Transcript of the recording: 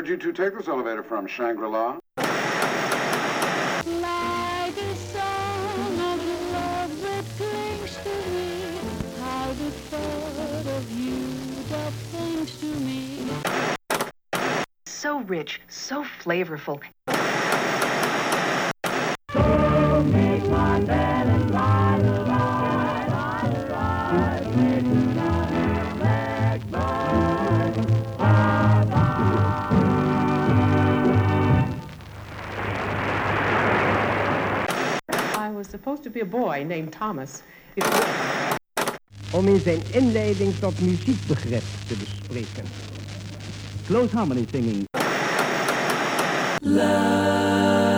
did you two take this elevator from, Shangri-La? Like a song of love that clings to me, how the thought of you doth things to me. So rich, so flavorful. So make my bed and ride, ride, ride, ride, make tonight, make mine, bye, bye. I was supposed to be a boy named Thomas. Om in zijn inleiding tot muziekbegrip te bespreken. Close harmony singing. Love.